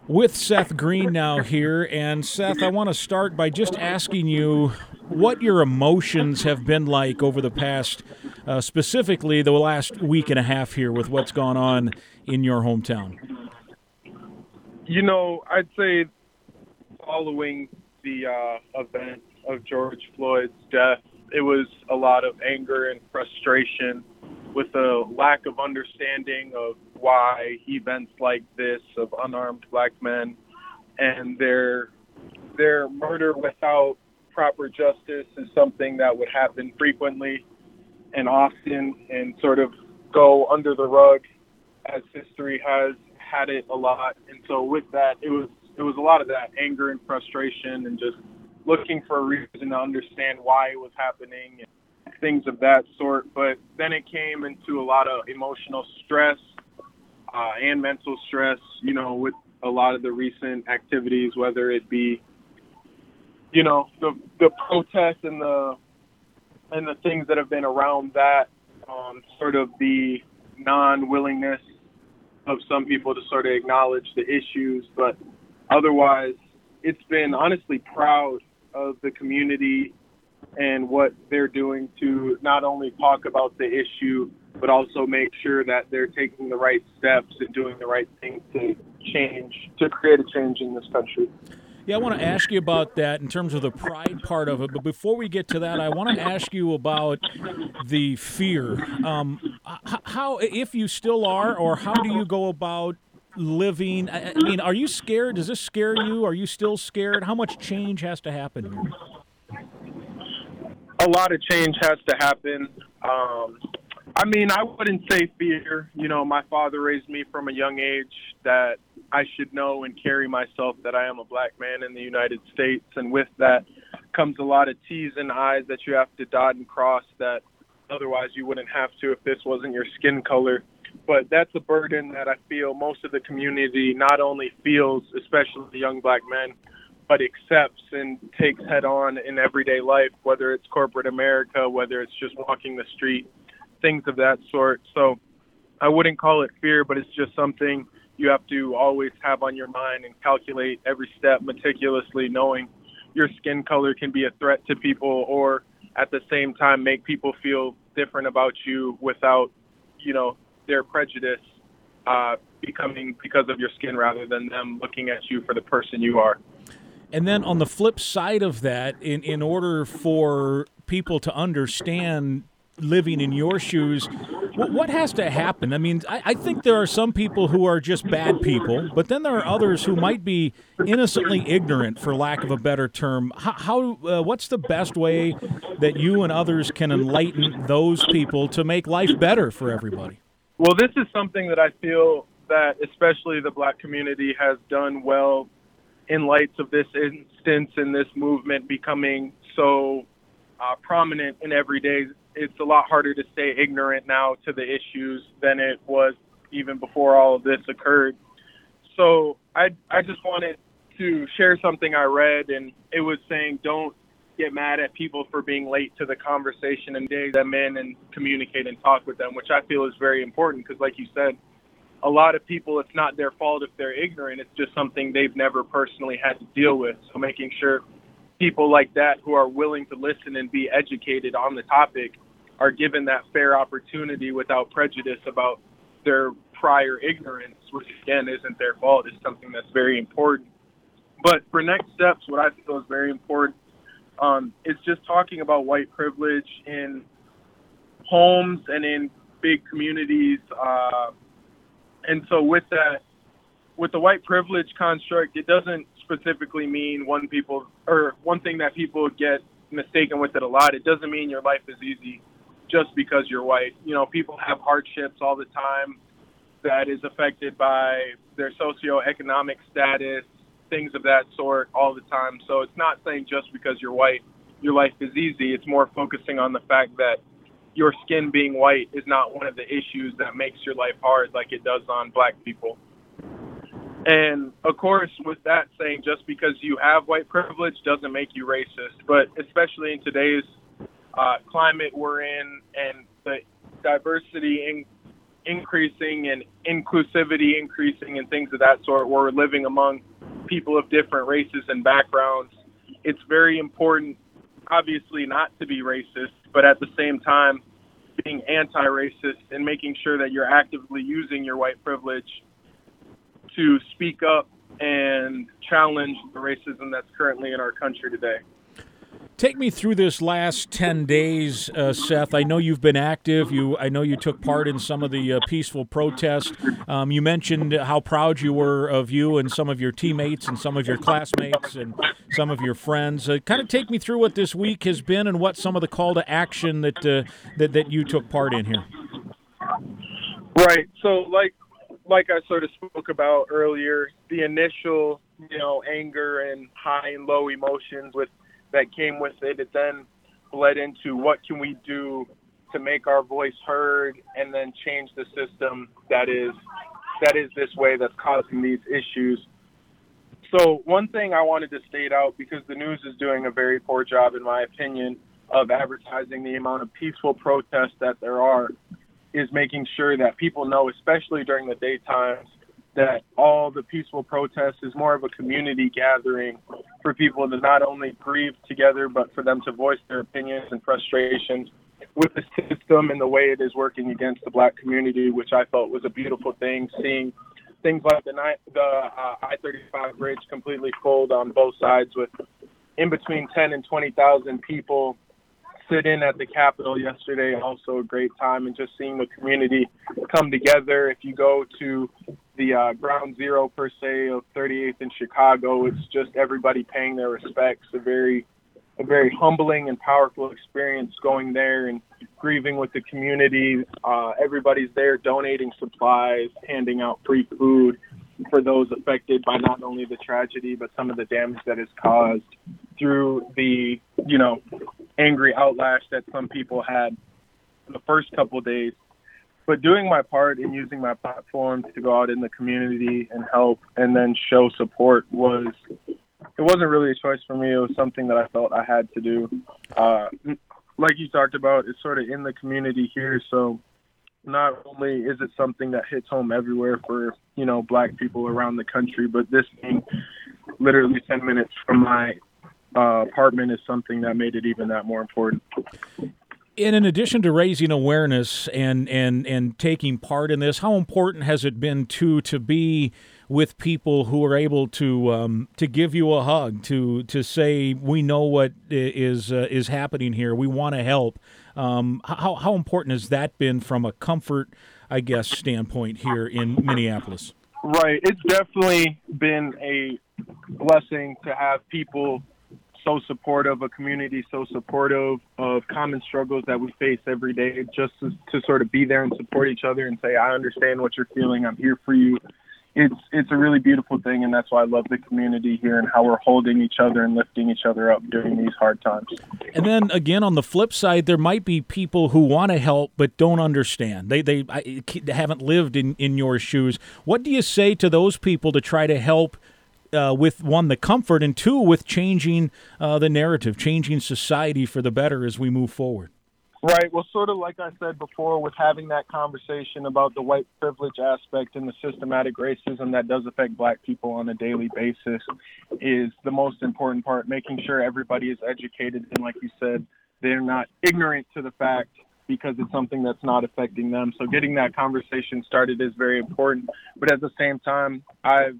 With Seth Green now here. And Seth, I want to start by just asking you what your emotions have been like over the past, specifically the last week and a half here with what's gone on in your hometown. I'd say following the event of George Floyd's death, it was a lot of anger and frustration with a lack of understanding of why events like this of unarmed black men and their murder without proper justice is something that would happen frequently and often and sort of go under the rug as history has had it a lot. And so with that, it was a lot of that anger and frustration and just looking for a reason to understand why it was happening and things of that sort. But then it came into a lot of emotional stress and mental stress, with a lot of the recent activities, whether it be, the protests and the things that have been around that, sort of the non-willingness of some people to sort of acknowledge the issues. But otherwise, it's been honestly proud of the community and what they're doing to not only talk about the issue, but also make sure that they're taking the right steps and doing the right thing to create a change in this country. Yeah, I want to ask you about that in terms of the pride part of it. But before we get to that, I want to ask you about the fear. How, if you still are, or how do you go about living? I mean, are you scared? Does this scare you? Are you still scared? How much change has to happen here? A lot of change has to happen. I wouldn't say fear. My father raised me from a young age that I should know and carry myself that I am a black man in the United States. And with that comes a lot of T's and I's that you have to dot and cross that otherwise you wouldn't have to if this wasn't your skin color. But that's a burden that I feel most of the community not only feels, especially the young black men, but accepts and takes head on in everyday life, whether it's corporate America, whether it's just walking the street, things of that sort. So I wouldn't call it fear, but it's just something you have to always have on your mind and calculate every step meticulously, knowing your skin color can be a threat to people or at the same time make people feel different about you without, their prejudice becoming because of your skin rather than them looking at you for the person you are. And then on the flip side of that, in order for people to understand living in your shoes, what has to happen? I mean, I think there are some people who are just bad people, but then there are others who might be innocently ignorant, for lack of a better term. What's the best way that you and others can enlighten those people to make life better for everybody? Well, this is something that I feel that especially the black community has done well in light of this instance and this movement becoming so prominent in every day. It's a lot harder to stay ignorant now to the issues than it was even before all of this occurred. So I just wanted to share something I read, and it was saying don't get mad at people for being late to the conversation and dig them in and communicate and talk with them, which I feel is very important because, like you said, a lot of people, it's not their fault if they're ignorant. It's just something they've never personally had to deal with. So making sure people like that who are willing to listen and be educated on the topic are given that fair opportunity without prejudice about their prior ignorance, which again isn't their fault, is something that's very important. But for next steps, what I feel is very important is just talking about white privilege in homes and in big communities. And so with that, with the white privilege construct, it doesn't specifically mean one thing that people get mistaken with it a lot. It doesn't mean your life is easy just because you're white. People have hardships all the time that is affected by their socioeconomic status, things of that sort all the time. So it's not saying just because you're white, your life is easy. It's more focusing on the fact that your skin being white is not one of the issues that makes your life hard like it does on black people. And of course, with that saying, just because you have white privilege doesn't make you racist. But especially in today's climate we're in and the diversity increasing and inclusivity increasing and things of that sort, where we're living among people of different races and backgrounds, it's very important, obviously, not to be racist, but at the same time, being anti-racist and making sure that you're actively using your white privilege to speak up and challenge the racism that's currently in our country today. Take me through this last 10 days, Seth. I know you've been active. I know you took part in some of the peaceful protests. You mentioned how proud you were of you and some of your teammates and some of your classmates and some of your friends. Kind of take me through what this week has been and what some of the call to action that you took part in here. Right. So, like I sort of spoke about earlier, the initial, anger and high and low emotions that came with it. It then bled into what can we do to make our voice heard and then change the system that is this way that's causing these issues. So one thing I wanted to state out, because the news is doing a very poor job, in my opinion, of advertising the amount of peaceful protests that there are, is making sure that people know, especially during the daytimes, that all the peaceful protests is more of a community gathering for people to not only grieve together, but for them to voice their opinions and frustrations with the system and the way it is working against the Black community, which I felt was a beautiful thing, seeing things like the I-35 bridge completely full on both sides, with in between 10 and 20,000 people sit in at the Capitol yesterday. Also a great time, and just seeing the community come together. If you go to the ground zero, per se, of 38th in Chicago, it's just everybody paying their respects. A very humbling and powerful experience going there and grieving with the community. Everybody's there donating supplies, handing out free food for those affected by not only the tragedy, but some of the damage that is caused through the, angry outlash that some people had the first couple of days. But doing my part and using my platform to go out in the community and help and then show support wasn't really a choice for me. It was something that I felt I had to do. Like you talked about, it's sort of in the community here. So not only is it something that hits home everywhere for, Black people around the country, but this being literally 10 minutes from my apartment is something that made it even that more important. And in addition to raising awareness and taking part in this, how important has it been to be with people who are able to give you a hug, to say, we know what is happening here, we want to help? How important has that been from a comfort, I guess, standpoint here in Minneapolis? Right. It's definitely been a blessing to have people so supportive, a community so supportive of common struggles that we face every day, just to sort of be there and support each other and say, I understand what you're feeling, I'm here for you. It's a really beautiful thing, and that's why I love the community here and how we're holding each other and lifting each other up during these hard times. And then, again, on the flip side, there might be people who want to help but don't understand. They haven't lived in your shoes. What do you say to those people to try to help with, one, the comfort, and two, with changing the narrative, changing society for the better as we move forward? Right. Well, sort of like I said before, with having that conversation about the white privilege aspect and the systematic racism that does affect Black people on a daily basis is the most important part, making sure everybody is educated and, like you said, they're not ignorant to the fact because it's something that's not affecting them. So getting that conversation started is very important. But at the same time, I've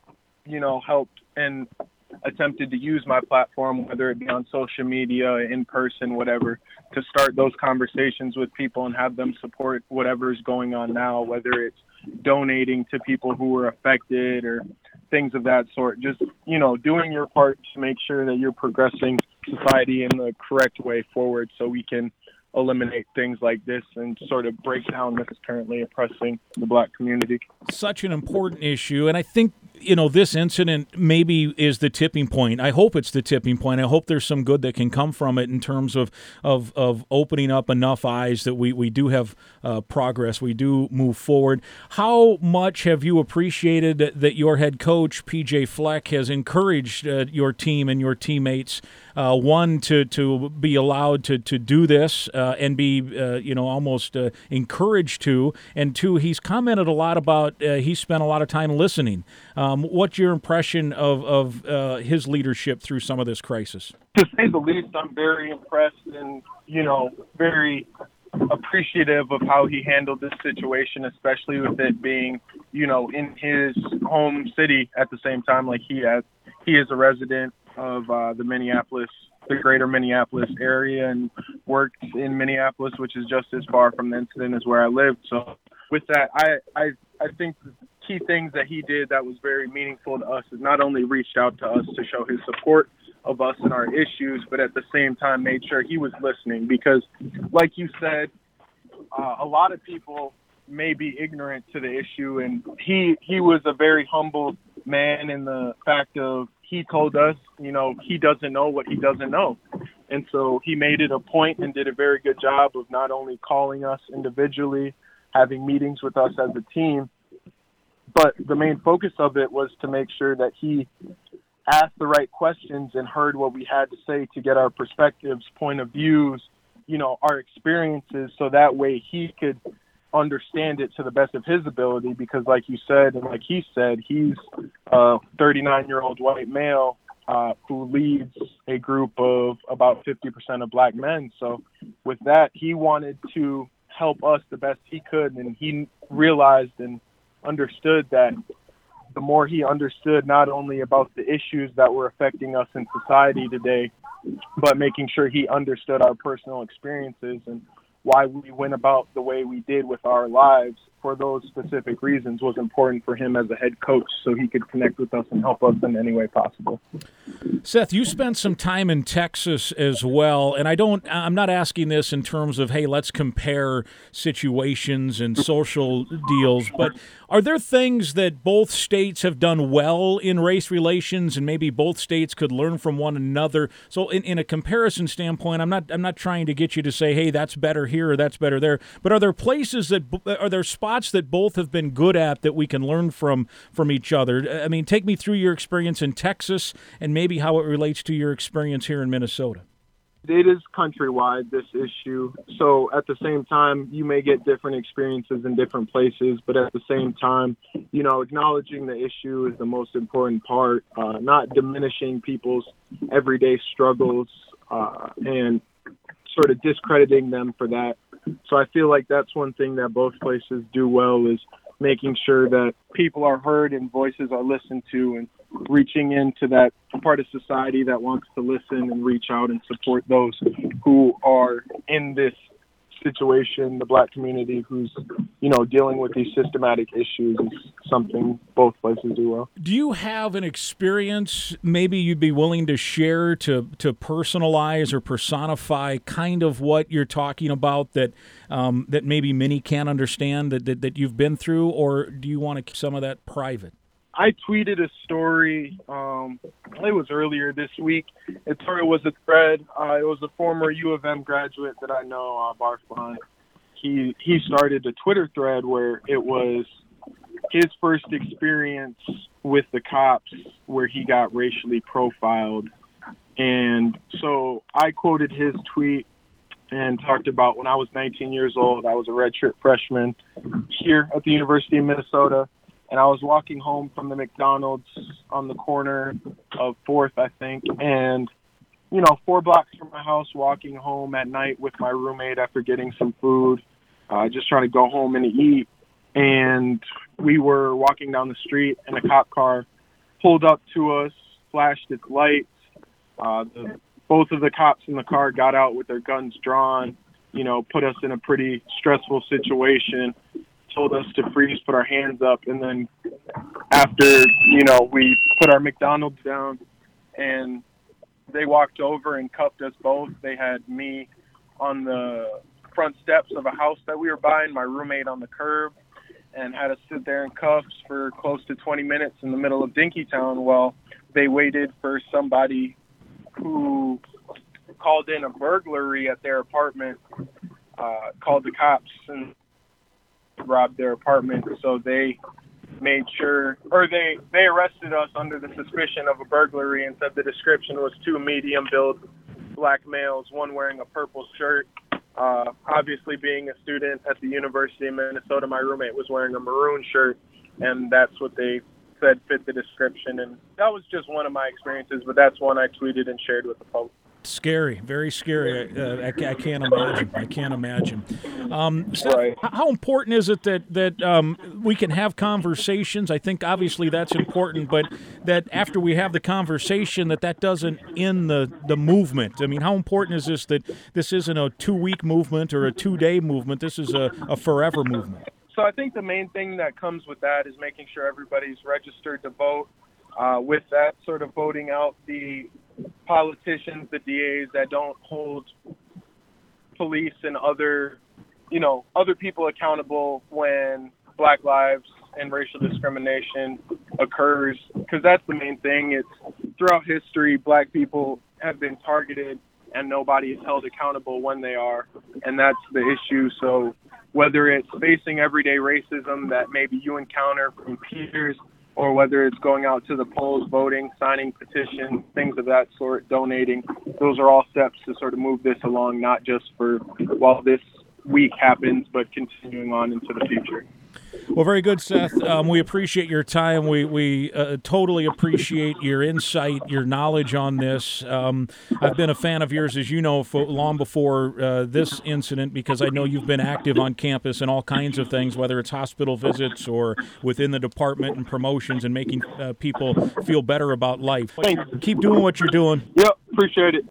helped and attempted to use my platform, whether it be on social media, in person, whatever, to start those conversations with people and have them support whatever is going on now, whether it's donating to people who were affected or things of that sort. Just, doing your part to make sure that you're progressing society in the correct way forward so we can eliminate things like this and sort of break down this currently oppressing the Black community. Such an important issue, and I think this incident maybe is the tipping point. I hope it's the tipping point. I hope there's some good that can come from it in terms of opening up enough eyes that we do have progress, we do move forward. How much have you appreciated that your head coach, PJ Fleck, has encouraged your team and your teammates one, to be allowed to do this and be almost encouraged to, and two, he's commented a lot about he spent a lot of time listening. What's your impression of his leadership through some of this crisis? To say the least, I'm very impressed and very appreciative of how he handled this situation, especially with it being, in his home city at the same time. Like he is a resident of the greater Minneapolis area, and worked in Minneapolis, which is just as far from the incident as where I lived. So with that, I think the key things that he did that was very meaningful to us is not only reached out to us to show his support of us and our issues, but at the same time made sure he was listening, because like you said, a lot of people may be ignorant to the issue, and he was a very humble man in the fact of he told us, he doesn't know what he doesn't know. And so he made it a point and did a very good job of not only calling us individually, having meetings with us as a team, but the main focus of it was to make sure that he asked the right questions and heard what we had to say to get our perspectives, point of views, our experiences, so that way he could understand it to the best of his ability. Because like you said, and like he said, he's a 39-year-old white male who leads a group of about 50% of black men. So with that, he wanted to help us the best he could, and he realized and understood that the more he understood not only about the issues that were affecting us in society today, but making sure he understood our personal experiences and why we went about the way we did with our lives for those specific reasons was important for him as a head coach, so he could connect with us and help us in any way possible. Seth, you spent some time in Texas as well, and I'm not asking this in terms of, hey, let's compare situations and social deals, but are there things that both states have done well in race relations and maybe both states could learn from one another? So in a comparison standpoint, I'm not trying to get you to say, hey, that's better here or that's better there, but are there spots that both have been good at that we can learn from each other? I mean, take me through your experience in Texas and maybe how it relates to your experience here in Minnesota. It is countrywide, this issue. So at the same time, you may get different experiences in different places, but at the same time, acknowledging the issue is the most important part, not diminishing people's everyday struggles and sort of discrediting them for that. So I feel like that's one thing that both places do well, is making sure that people are heard and voices are listened to, and reaching into that part of society that wants to listen and reach out and support those who are in this situation. The black community who's, dealing with these systematic issues is something both places do well. Do you have an experience maybe you'd be willing to share to personalize or personify kind of what you're talking about that maybe many can't understand that you've been through, or do you want to keep some of that private? I tweeted a story, it was earlier this week. It was a thread. It was a former U of M graduate that I know, Barfan. He started a Twitter thread where it was his first experience with the cops where he got racially profiled. And so I quoted his tweet and talked about when I was 19 years old, I was a redshirt freshman here at the University of Minnesota. And I was walking home from the McDonald's on the corner of 4th, I think. And, 4 blocks from my house, walking home at night with my roommate after getting some food, just trying to go home and eat. And we were walking down the street, and a cop car pulled up to us, flashed its lights. Both of the cops in the car got out with their guns drawn, put us in a pretty stressful situation. Told us to freeze, put our hands up, and then after, we put our McDonald's down and they walked over and cuffed us both. They had me on the front steps of a house that we were buying, my roommate on the curb, and had us sit there in cuffs for close to 20 minutes in the middle of Dinkytown while they waited for somebody who called in a burglary at their apartment, called the cops and robbed their apartment. So they made sure, or they arrested us under the suspicion of a burglary and said the description was two medium-built black males, one wearing a purple shirt. Obviously, being a student at the University of Minnesota, my roommate was wearing a maroon shirt, and that's what they said fit the description. And that was just one of my experiences, but that's one I tweeted and shared with the public. Scary, very scary. I can't imagine. I can't imagine. Seth, Right. how important is it that we can have conversations? I think obviously that's important, but that after we have the conversation, that doesn't end the movement. I mean, how important is this that this isn't a 2-week movement or a 2-day movement? This is a forever movement. So I think the main thing that comes with that is making sure everybody's registered to vote. With that, sort of voting out the politicians, the DAs that don't hold police and other people accountable when Black lives and racial discrimination occurs, because that's the main thing. It's throughout history, Black people have been targeted and nobody is held accountable when they are, and that's the issue. So whether it's facing everyday racism that maybe you encounter from peers, or whether it's going out to the polls, voting, signing petitions, things of that sort, donating, those are all steps to sort of move this along, not just for while this week happens, but continuing on into the future. Well, very good, Seth. We appreciate your time. We totally appreciate your insight, your knowledge on this. I've been a fan of yours, as you know, long before this incident, because I know you've been active on campus and all kinds of things, whether it's hospital visits or within the department and promotions and making people feel better about life. Thanks. Keep doing what you're doing. Yep, appreciate it.